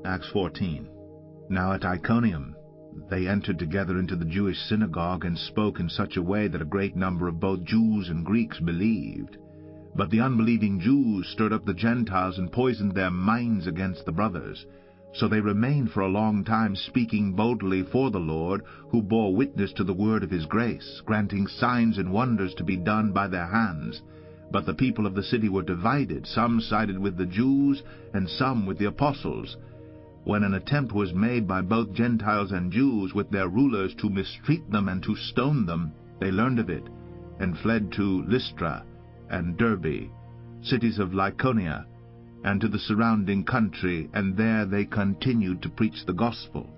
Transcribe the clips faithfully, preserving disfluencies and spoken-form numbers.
Acts fourteen. Now at Iconium they entered together into the Jewish synagogue, and spoke in such a way that a great number of both Jews and Greeks believed. But the unbelieving Jews stirred up the Gentiles, and poisoned their minds against the brothers. So they remained for a long time, speaking boldly for the Lord, who bore witness to the word of his grace, granting signs and wonders to be done by their hands. But the people of the city were divided. Some sided with the Jews, and some with the apostles. When an attempt was made by both Gentiles and Jews with their rulers to mistreat them and to stone them, they learned of it, and fled to Lystra and Derbe, cities of Lycaonia, and to the surrounding country, and there they continued to preach the gospel.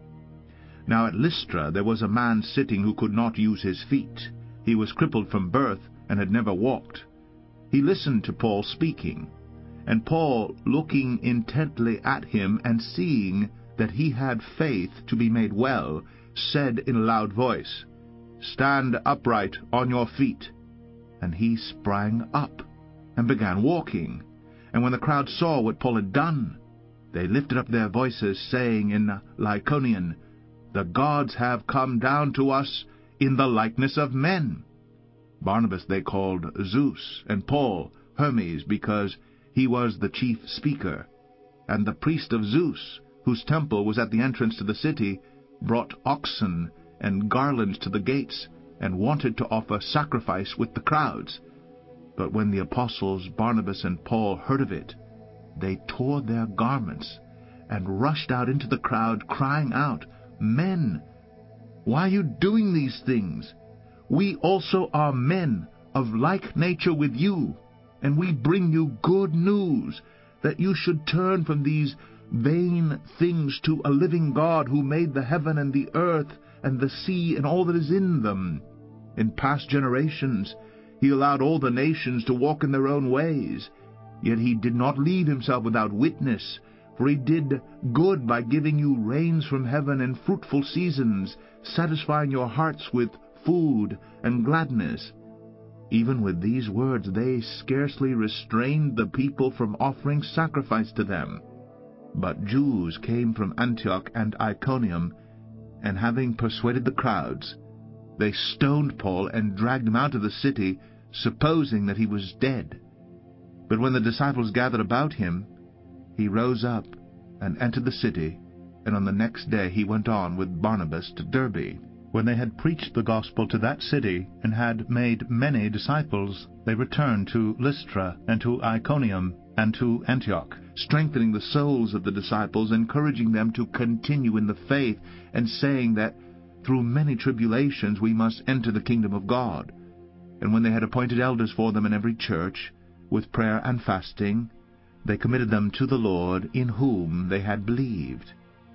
Now at Lystra there was a man sitting who could not use his feet. He was crippled from birth, and had never walked. He listened to Paul speaking. And Paul, looking intently at him, and seeing that he had faith to be made well, said in a loud voice, "Stand upright on your feet." And he sprang up, and began walking. And when the crowd saw what Paul had done, they lifted up their voices, saying in Lycaonian, "The gods have come down to us in the likeness of men." Barnabas they called Zeus, and Paul Hermes, because he was the chief speaker. And the priest of Zeus, whose temple was at the entrance to the city, brought oxen and garlands to the gates, and wanted to offer sacrifice with the crowds. But when the apostles Barnabas and Paul heard of it, they tore their garments, and rushed out into the crowd, crying out, "Men, why are you doing these things? We also are men of like nature with you, and we bring you good news, that you should turn from these vain things to a living God, who made the heaven and the earth and the sea and all that is in them. In past generations he allowed all the nations to walk in their own ways, yet he did not leave himself without witness, for he did good by giving you rains from heaven and fruitful seasons, satisfying your hearts with food and gladness." Even with these words they scarcely restrained the people from offering sacrifice to them. But Jews came from Antioch and Iconium, and having persuaded the crowds, they stoned Paul and dragged him out of the city, supposing that he was dead. But when the disciples gathered about him, he rose up and entered the city, and on the next day he went on with Barnabas to Derbe. When they had preached the gospel to that city, and had made many disciples, they returned to Lystra, and to Iconium, and to Antioch, strengthening the souls of the disciples, encouraging them to continue in the faith, and saying that through many tribulations we must enter the kingdom of God. And when they had appointed elders for them in every church, with prayer and fasting, they committed them to the Lord, in whom they had believed.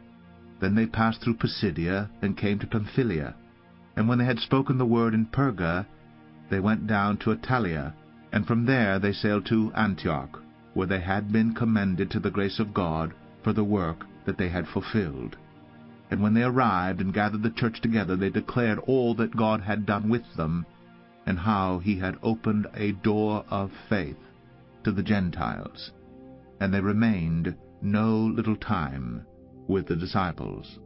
Then they passed through Pisidia, and came to Pamphylia. And when they had spoken the word in Perga, they went down to Attalia, and from there they sailed to Antioch, where they had been commended to the grace of God for the work that they had fulfilled. And when they arrived and gathered the church together, they declared all that God had done with them, and how he had opened a door of faith to the Gentiles. And they remained no little time with the disciples.